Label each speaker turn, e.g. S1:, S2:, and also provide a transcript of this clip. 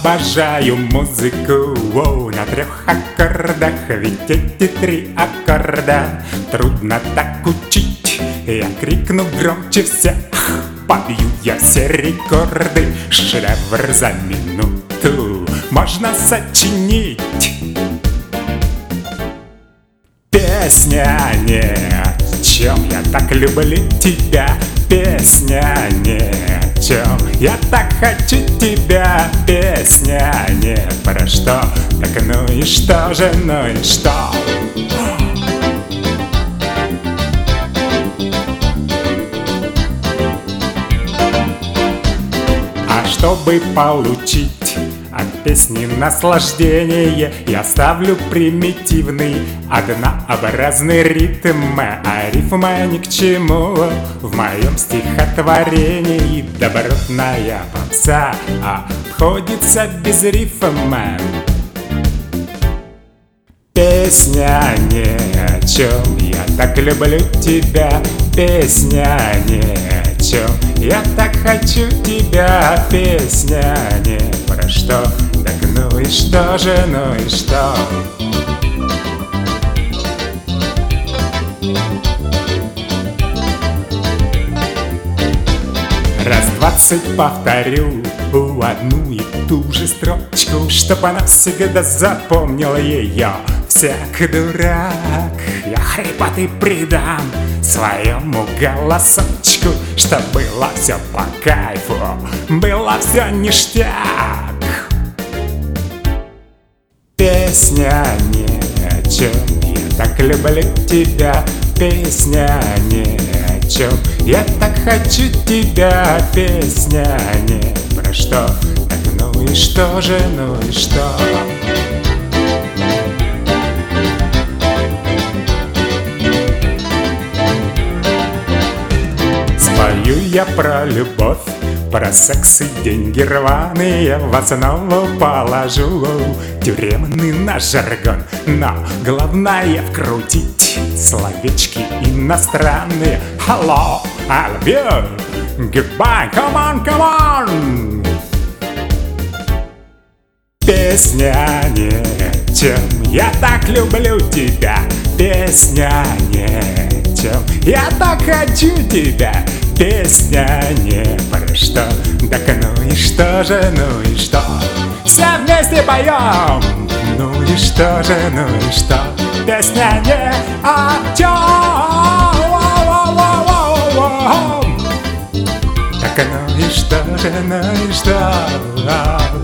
S1: Обожаю музыку на 3 аккордах, ведь эти 3 аккорда трудно так учить. Я крикну громче всех, побью я все рекорды, шедевр за минуту можно сочинить. Песня ни о чем, я так люблю тебя. Песня ни о чем, я так хочу тебя. Песня не про что, так ну и что же, ну и что? А чтобы получить от песни наслаждение, я ставлю примитивный, однообразный ритм, а рифма ни к чему в моем стихотворении. Добротная попса обходится без рифма. Песня ни о чем, я так люблю тебя. Песня ни о чем, я так хочу тебя. Песня не про что, так ну и что же, ну и что? Раз 20 повторю одну и ту же строчку, чтоб она всегда запомнила ее. Всяк дурак, я хрипотый придам своему голосочку, чтоб было все по кайфу, было все ништяк. Песня ни о чем, я так люблю тебя. Песня ни о чем, я так хочу тебя. Песня не про что, так ну и что же, ну и что? Спою я про любовь, про секс и деньги рваные, в основу положу тюремный наш жаргон. Но главное вкрутить словечки иностранные. Hello, I love you, goodbye, come on, come on. Песня ни о чем, я так люблю тебя. Песня ни о чем, я так хочу тебя. Песня не про что, так ну и что же, ну и что? Все вместе поем, ну и что же, ну и что? Песня не о чем, так ну и что же, ну и что?